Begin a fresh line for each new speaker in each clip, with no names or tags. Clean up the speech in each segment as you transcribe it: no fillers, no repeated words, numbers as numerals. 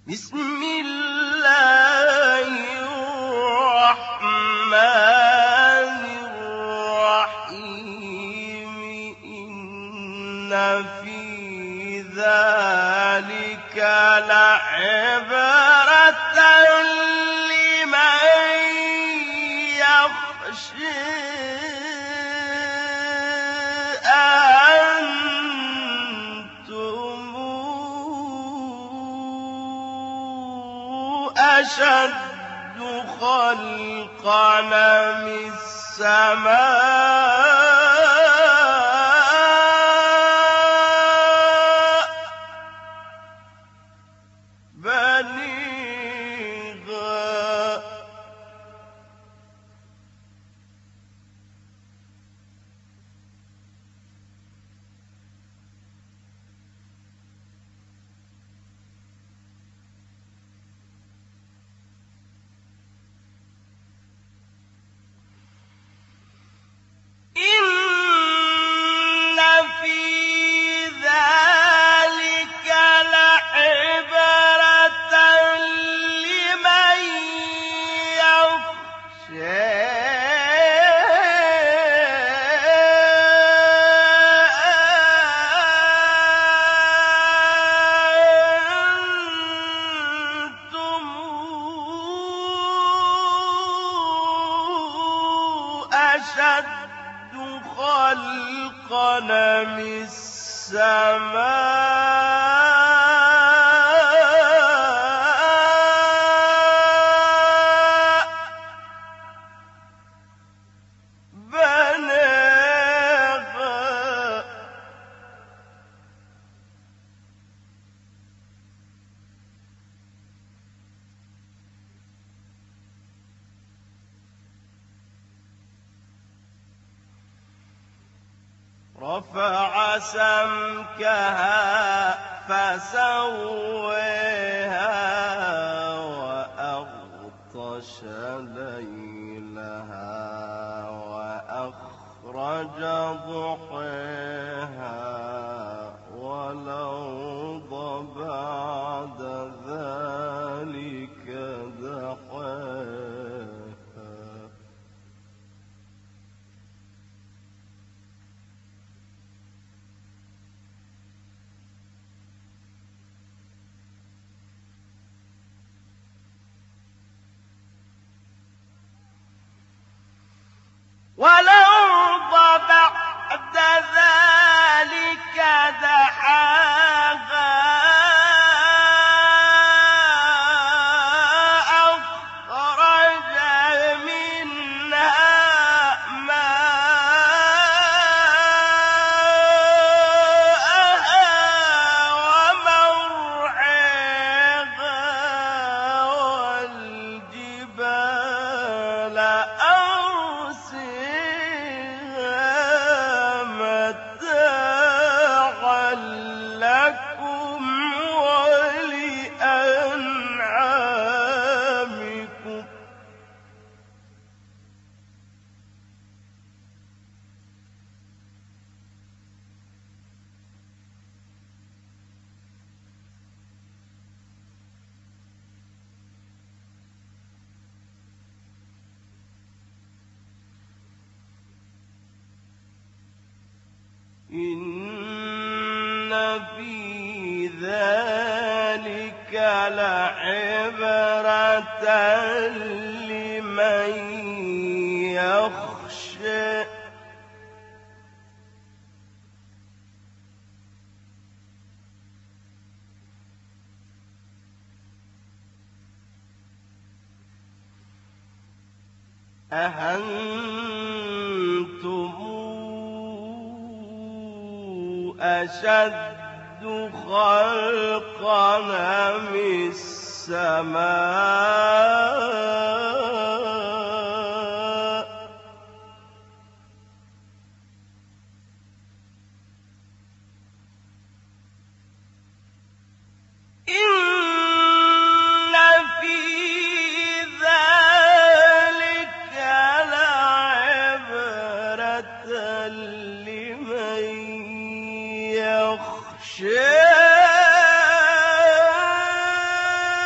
بسم الله الرحمن الرحيم إن في ذلك لعبرة لمن يخشى أشد خلقا من السماء بنيها إن في ذلك لعبرة لمن يخشى أشد خلقا من السماء بناها رفع سمكها فسويها وأغطش ليلها وأخرج ضحيها والأرض بعد ذلك دحاها والأرض بعد ذلك دحاها أخرج منها ماءها ومرعاها والجبال متاعا لكم ولأنعامكم إن في ذلك لعبرة لمن يخشى أأنتم أشد خلقا من السماء إن في ذلك لعبرة لمن يخشى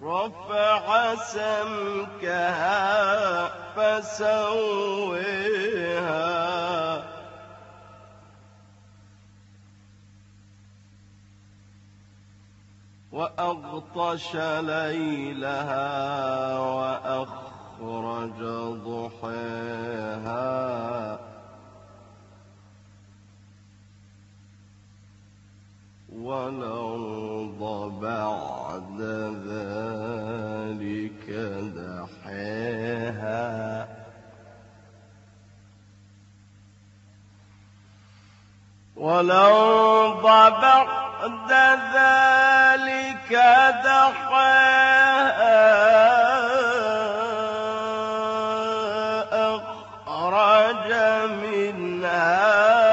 رفع سمكها فسويها وأغطش ليلها وأخرج ضحيها والأرض بعد ذلك دحيها والأرض بعد ذلك دحيها أخرج منها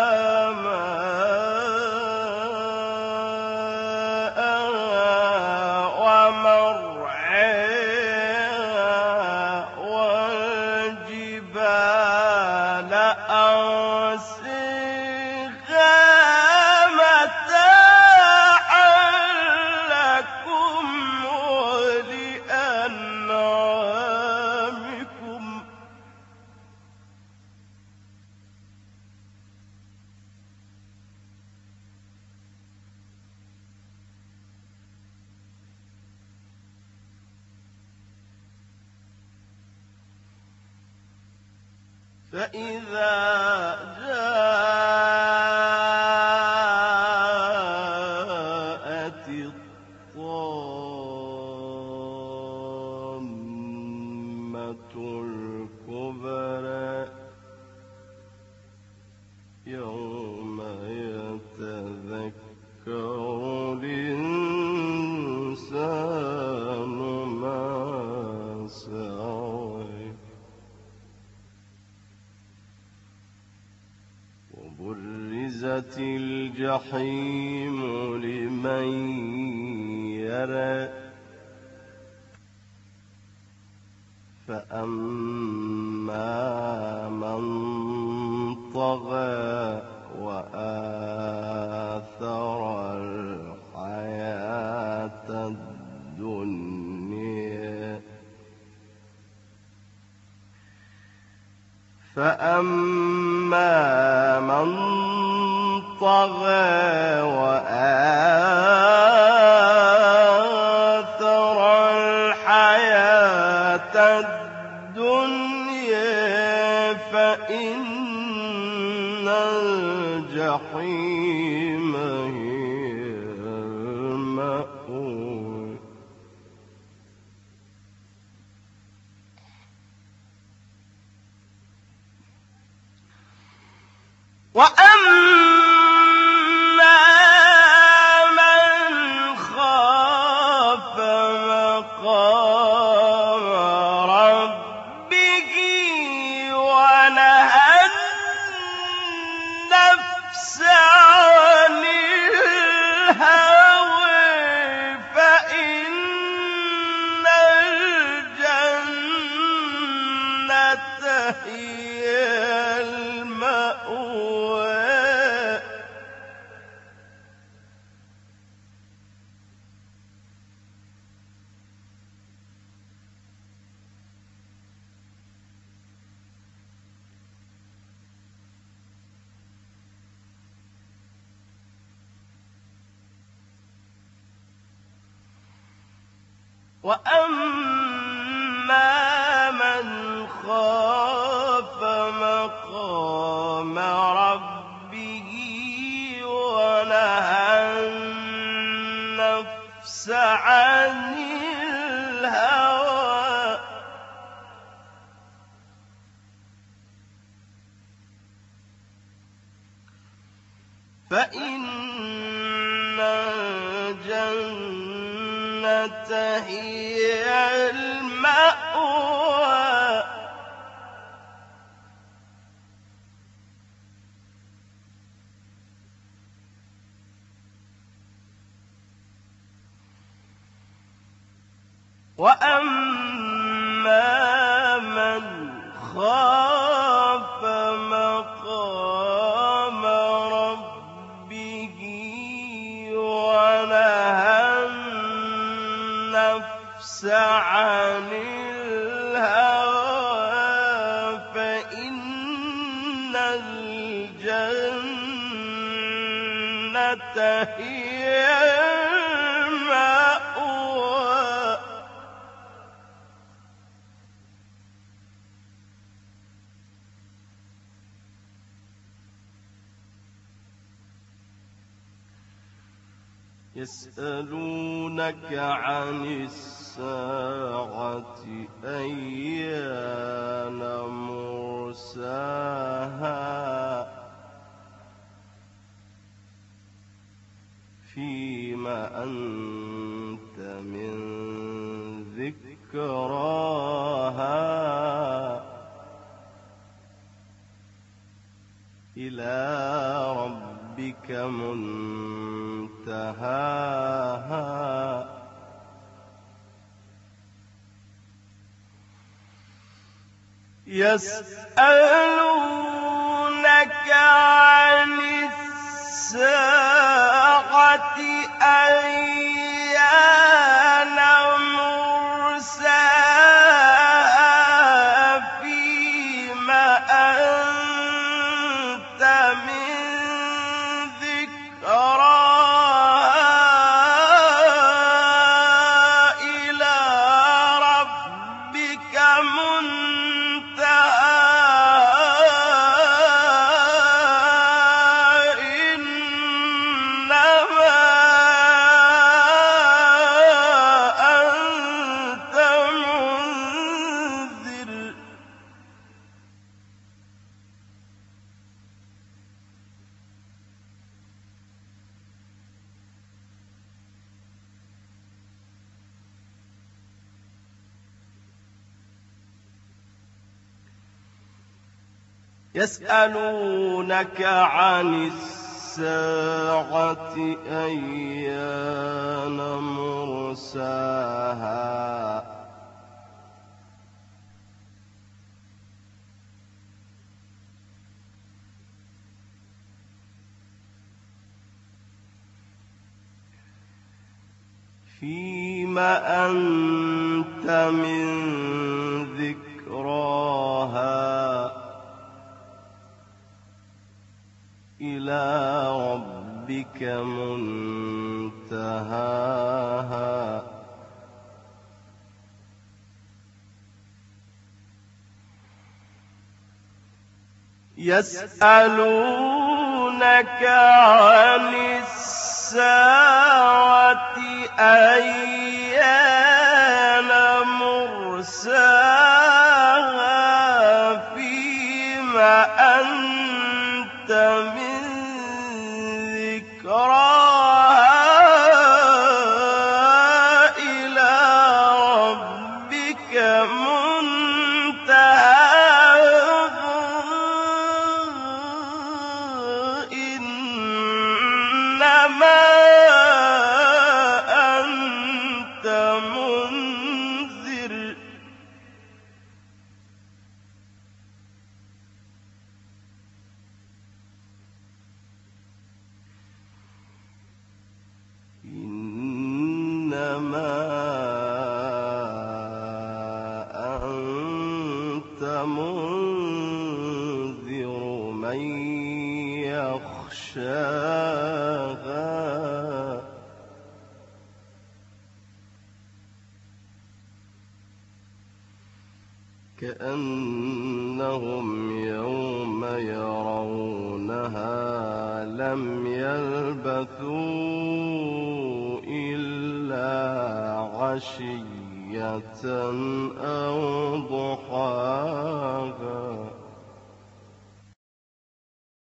فإذا جاءت الطامة الكبرى يوم يتذكر الإنسان ما سعى وبرزت الجحيم لمن يرى فأما من طغى وآثر الحياة الدنيا فأما من طغى وآثر الحياة الدنيا فإن الجحيم هي المأوى وأما من خاف مقام ربه ونهى النفس عن الهوى فإن الجنة هي المأوى وأما من خاف مقام ربه ونهى النفس عن الهوى فإن الجنة هي المأوى وأما من خاف مقام ربه ونهى النفس النَّفْسَ عَنِ الْهَوَىٰ فَإِنَّ الْجَنَّةَ هِيَ الْمَأْوَىٰ يَسْأَلُونَكَ عَنِ السَّاعَةِ أَيَّانَ مُرْسَاهَا فِيمَ أَنتَ مِن ذِكْرَاهَا إِلَىٰ رَبِّكَ مُنتَهَاهَا يَسْأَلُونَكَ عَنِ السَّاعَةِ أَيَّانَ مُرْسَاهَا فِيمَ أَنتَ مِن ذِكْرَاهَا إِلَىٰ رَبِّكَ مُنتَهَاهَا يَسْأَلُونَكَ عَنِ السَّاعَةِ أَيَّانَ مُرْسَاهَا فِيمَ أَنتَ مِن ذِكْرَاهَا إِلَىٰ رَبِّكَ مُنتَهَاهَا يَسْأَلُونَكَ عَنِ السَّاعَةِ أَيَّانَ مُرْسَاهَا فِيمَ أَنتَ مِن ذِكْرَاهَا إِلَىٰ رَبِّكَ مُنتَهَاهَا إِنَّمَا أَنتَ مُنذِرٌ إِنَّمَا أَنتَ مُنذِرُ مَن يَخْشَاهَا كَأَنَّهُمْ يَوْمَ يَرَوْنَهَا لَمْ يَلْبَثُوا إِلَّا عَشِيَّةً أَوْ